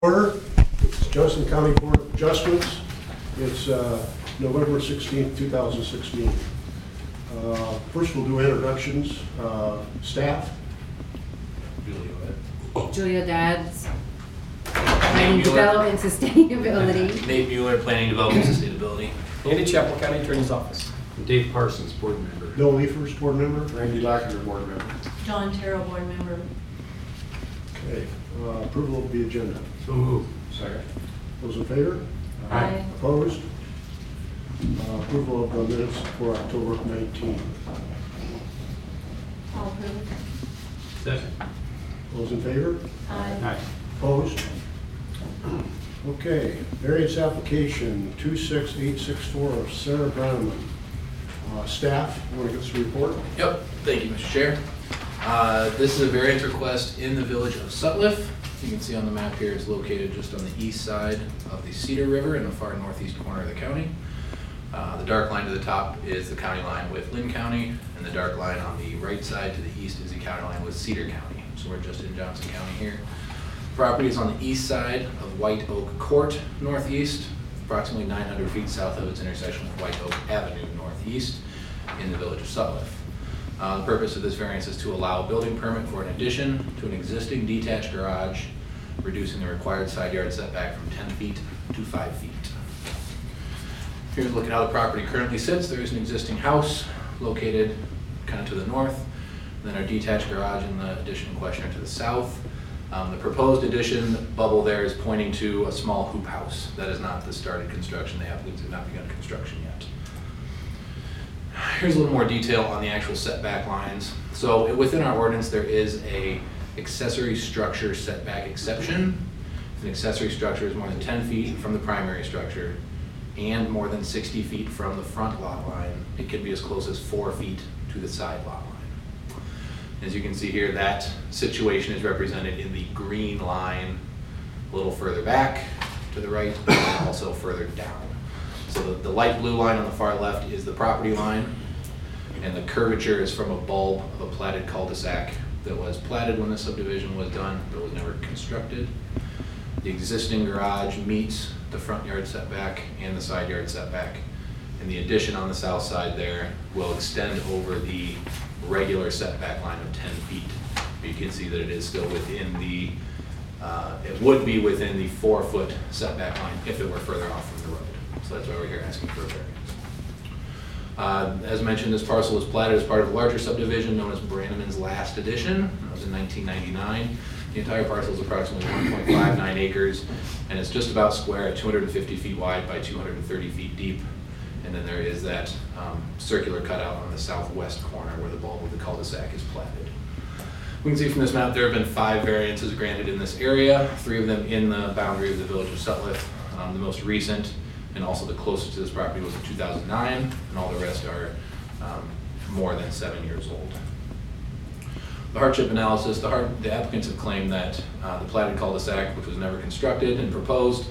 Order. It's Johnson County Board of Adjustments. It's November 16th, 2016. First we'll do introductions. Staff. Julia Dads, Planning Development Sustainability. Nate Mueller, Planning Development Sustainability. Andy Chapel, County Attorney's Office. Dave Parsons, board member. Bill Liefers, board member. Randy Lackner, board member. John Terrell, board member. Okay. Approval of the agenda. So moved. Second. Those in favor? Aye. Opposed? Approval of the minutes for October 19. All approved. Second. Those in favor? Aye. Opposed? Okay. Variance application 26864 of Sarah Branneman. Staff, want to give us a report? Yep, thank you, Mr. Chair. This is a variance request in the village of Sutliff. You can see on the map here, it's located just on the east side of the Cedar River in the far northeast corner of the county. The dark line to the top is the county line with Lynn County, and the dark line on the right side to the east is the county line with Cedar County. So we're just in Johnson County here. Property is on the east side of White Oak Court northeast, approximately 900 feet south of its intersection with White Oak Avenue northeast in the village of Sutliff. The purpose of this variance is to allow a building permit for an addition to an existing detached garage, reducing the required side yard setback from 10 feet to 5 feet. Here's a look at how the property currently sits. There is an existing house located kind of to the north, then our detached garage and the addition in question are to the south. The proposed addition bubble there is pointing to a small hoop house. That is not the started construction. The applicants have not begun construction yet. Here's a little more detail on the actual setback lines. So within our ordinance, there is a accessory structure setback exception. If an accessory structure is more than 10 feet from the primary structure and more than 60 feet from the front lot line, it can be as close as 4 feet to the side lot line. As you can see here, that situation is represented in the green line a little further back to the right and also further down. So the light blue line on the far left is the property line, and the curvature is from a bulb of a platted cul-de-sac that was platted when the subdivision was done, but was never constructed. The existing garage meets the front yard setback and the side yard setback, and the addition on the south side there will extend over the regular setback line of 10 feet. You can see that it is still within the, it would be within the 4-foot setback line if it were further off from the road. So that's why we're here asking for a variance. As mentioned, this parcel was platted as part of a larger subdivision known as Branneman's Last Edition. That was in 1999. The entire parcel is approximately 1.59 acres, and it's just about square at 250 feet wide by 230 feet deep. And then there is that circular cutout on the southwest corner where the bulb of the cul-de-sac is platted. We can see from this map there have been 5 variances granted in this area, 3 of them in the boundary of the village of Sutliff. The most recent and also the closest to this property was in 2009, and all the rest are more than 7 years old. The hardship analysis, the applicants have claimed that the platted cul-de-sac, which was never constructed and proposed,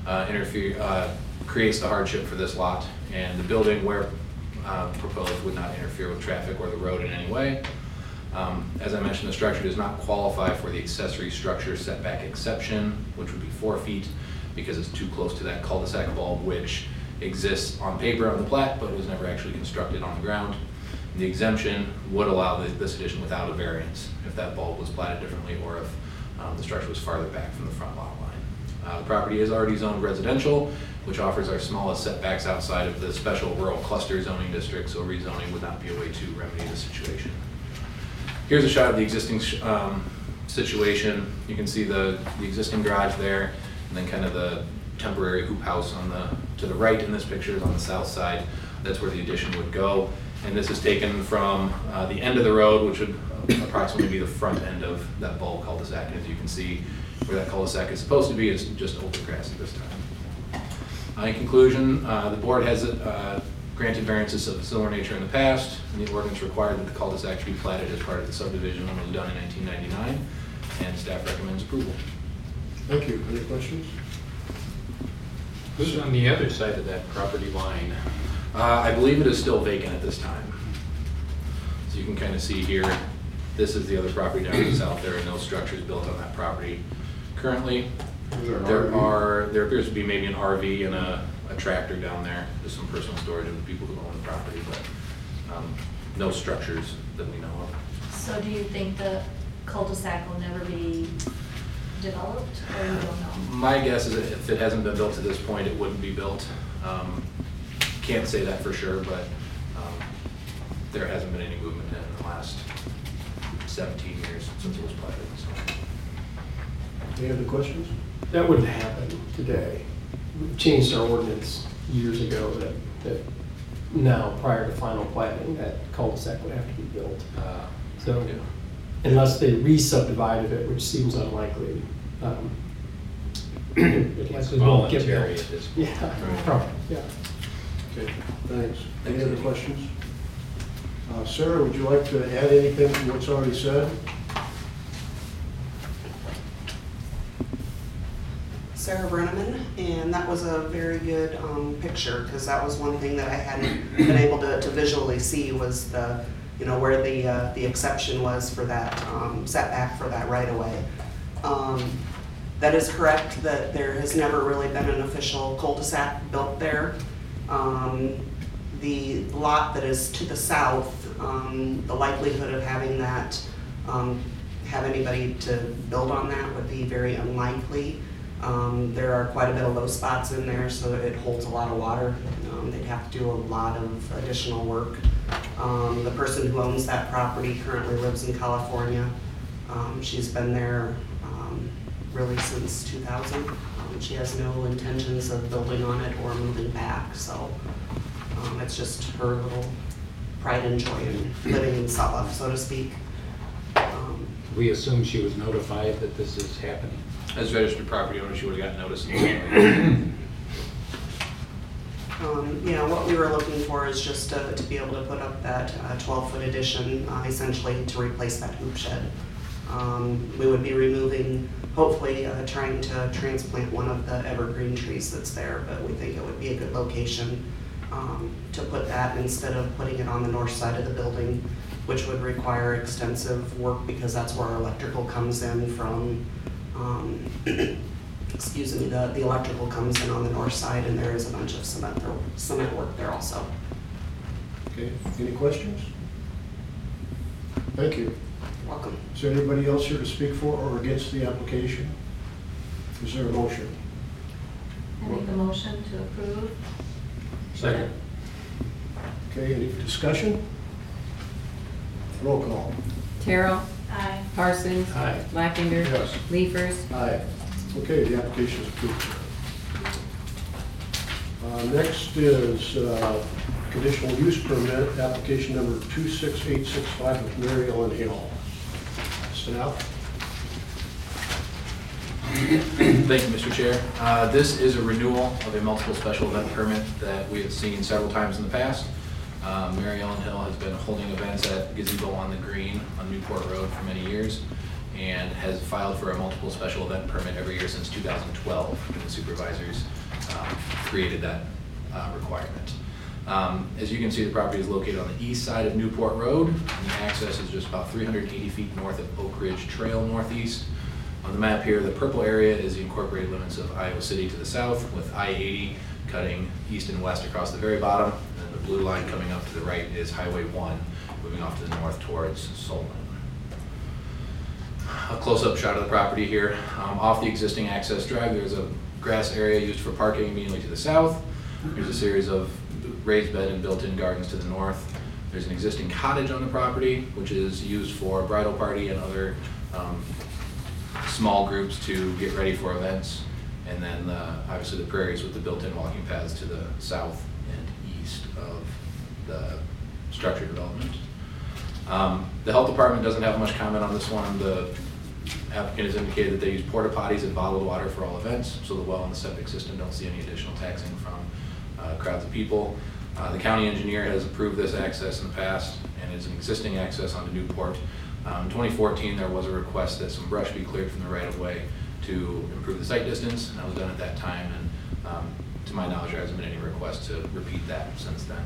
creates the hardship for this lot, and the building where proposed would not interfere with traffic or the road in any way. As I mentioned, the structure does not qualify for the accessory structure setback exception, which would be 4 feet, because it's too close to that cul-de-sac bulb, which exists on paper on the plat, but was never actually constructed on the ground. The exemption would allow this addition without a variance if that bulb was platted differently or if the structure was farther back from the front lot line. The property is already zoned residential, which offers our smallest setbacks outside of the special rural cluster zoning district, so rezoning would not be a way to remedy the situation. Here's a shot of the existing situation. You can see the existing garage there, and then kind of the temporary hoop house to the right in this picture is on the south side. That's where the addition would go. And this is taken from the end of the road, which would approximately be the front end of that bulb cul-de-sac. And as you can see, where that cul-de-sac is supposed to be is just open grass at this time. In conclusion, the board has granted variances of a similar nature in the past, and the ordinance required that the cul-de-sac be platted as part of the subdivision when it was done in 1999, and staff recommends approval. Thank you. Any questions? Who's on the other side of that property line? I believe it is still vacant at this time. So you can kind of see here, this is the other property down to the south. There are no structures built on that property currently. There appears to be maybe an RV and a tractor down there, just some personal storage of the people who own the property, but no structures that we know of. So do you think the cul-de-sac will never be developed, or you don't know? My guess is that if it hasn't been built to this point, it wouldn't be built. Can't say that for sure, but there hasn't been any movement in the last 17 years since it was platted. So. Any other questions? That wouldn't happen today. We changed our ordinance years ago that now, prior to final planning, that cul-de-sac would have to be built. So yeah. unless they re-subdivided it, which seems unlikely, it It's won't get voluntary built. at this point. Yeah, probably, yeah. Okay, thanks. Any Thanks, other Andy. questions? Sarah, would you like to add anything to what's already said? Sarah Brenneman, and that was a very good picture, because that was one thing that I hadn't been able to visually see was the, where the exception was for that setback for that right of way. That is correct that there has never really been an official cul-de-sac built there. The lot that is to the south, the likelihood of having that, have anybody to build on that would be very unlikely. There are quite a bit of low spots in there, so it holds a lot of water. They'd have to do a lot of additional work. The person who owns that property currently lives in California. She's been there really since 2000. She has no intentions of building on it or moving back, so it's just her little pride and joy in living in Sala, so to speak. We assume she was notified that this is happening. As registered property owner, she would have gotten notice immediately. What we were looking for is just to be able to put up that 12-foot addition, essentially to replace that hoop shed. We would be removing, hopefully trying to transplant one of the evergreen trees that's there, but we think it would be a good location to put that instead of putting it on the north side of the building, which would require extensive work because that's where our electrical comes in from. Excuse me, the electrical comes in on the north side, and there is a bunch of cement work there also. Okay, any questions? Thank you. Welcome. Is there anybody else here to speak for or against the application? Is there a motion? I make a motion to approve. Second. Okay, any discussion? Roll call. Terrell, Aye. Parsons. Aye. Blackinger. Yes. Leafers. Aye. Okay, the application is approved. Next is conditional use permit, application number 26865 with Mary Ellen Hill. Staff? Thank you, Mr. Chair. This is a renewal of a multiple special event permit that we have seen several times in the past. Mary Ellen Hill has been holding events at Gazebo on the Green on Newport Road for many years and has filed for a multiple special event permit every year since 2012 when the supervisors created that requirement. As you can see, the property is located on the east side of Newport Road, and the access is just about 380 feet north of Oak Ridge Trail northeast. On the map here, the purple area is the incorporated limits of Iowa City to the south, with I-80 cutting east and west across the very bottom, and then the blue line coming up to the right is Highway 1, moving off to the north towards Solon. A close-up shot of the property here. Off the existing access drive, there's a grass area used for parking immediately to the south. There's a series of raised bed and built-in gardens to the north. There's an existing cottage on the property, which is used for bridal party and other small groups to get ready for events. And then obviously the prairies with the built-in walking paths to the south and east of the structure development. The health department doesn't have much comment on this one. The applicant has indicated that they use porta potties and bottled water for all events, so the well and the septic system don't see any additional taxing from crowds of people. The county engineer has approved this access in the past, and it's an existing access onto Newport. In 2014, there was a request that some brush be cleared from the right-of-way to improve the sight distance, and that was done at that time, and to my knowledge, there hasn't been any request to repeat that since then.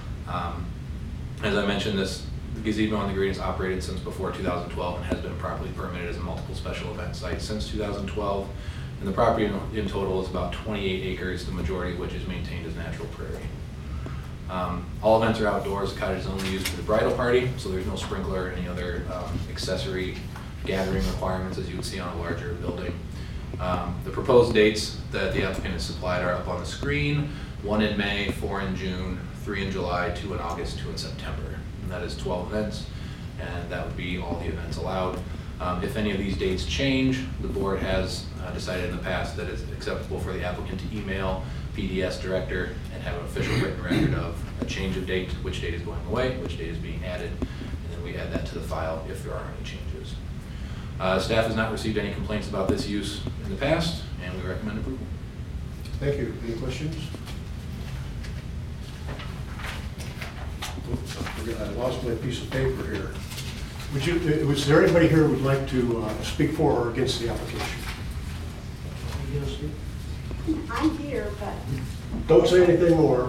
As I mentioned, the gazebo on the green has operated since before 2012 and has been properly permitted as a multiple special event site since 2012. And the property in total is about 28 acres, the majority of which is maintained as natural prairie. All events are outdoors. The cottage is only used for the bridal party, so there's no sprinkler or any other accessory gathering requirements as you would see on a larger building. The proposed dates that the applicant has supplied are up on the screen. 1 in May, 4 in June, 3 in July, 2 in August, 2 in September. And that is 12 events, and that would be all the events allowed. If any of these dates change, the board has decided in the past that it's acceptable for the applicant to email PDS director and have an official written record of a change of date, which date is going away, which date is being added, and then we add that to the file if there are any changes. Staff has not received any complaints about this use in the past, and we recommend approval. Thank you. Any questions? Oops, I forgot, I lost my piece of paper here. Was there anybody here who would like to speak for or against the application? I'm here, but Don't say anything more.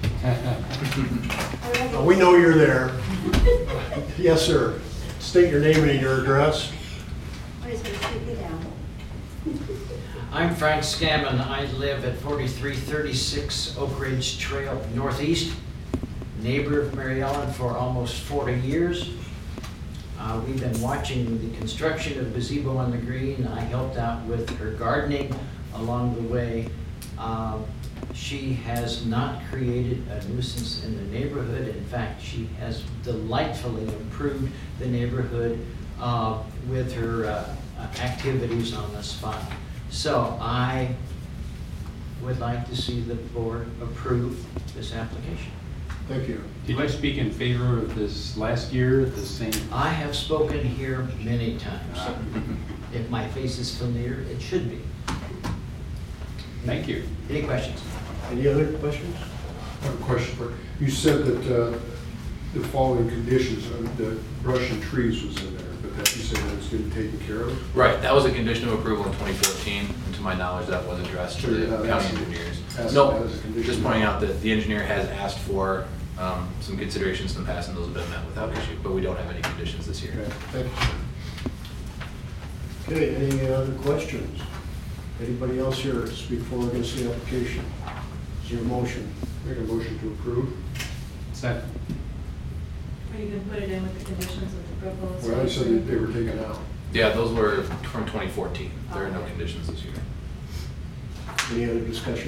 We know you're there. Yes, sir. State your name and your address. I just want to take it down. I'm Frank Scammon. I live at 4336 Oak Ridge Trail Northeast, neighbor of Mary Ellen for almost 40 years. We've been watching the construction of gazebo on the green. I helped out with her gardening along the way. She has not created a nuisance in the neighborhood. In fact, she has delightfully improved the neighborhood with her activities on the spot. So I would like to see the board approve this application. Thank you. Did you speak in favor of this last year at the same? I have spoken here many times. If my face is familiar, it should be. Thank you. Any questions? Any other questions? I have a question for, you said that the following conditions, the brush and trees was in there, but that you said that it's getting taken care of? Right, that was a condition of approval in 2014, and to my knowledge, that was addressed to So the you're not county asking- engineers. asking No, that as a condition? just pointing out that the engineer has asked for some considerations in the past, and those have been met without issue, but we don't have any conditions this year. Okay, thank you, sir. Okay, any other questions? Anybody else here to speak for or against the application? Is there a motion? Make a motion to approve? Second. Are you gonna put it in with the conditions of the proposed? Well, I said that they were taken out. Yeah, those were from 2014. There are no Okay. conditions this year. Any other discussion?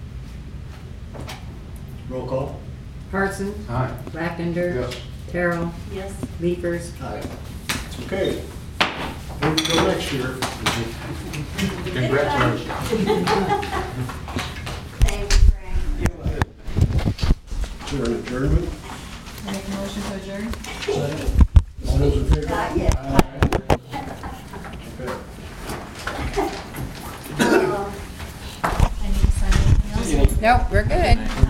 Roll call? Parson, Aye. Raffender, Yes. Carroll, Yes. Leapers. Aye. Okay. Until next year. Congratulations. Thanks, Frank. Is there an adjournment? Make a motion to adjourn? All those in favor? Not yet. Okay. I need to sign anything else? Nope, we're good.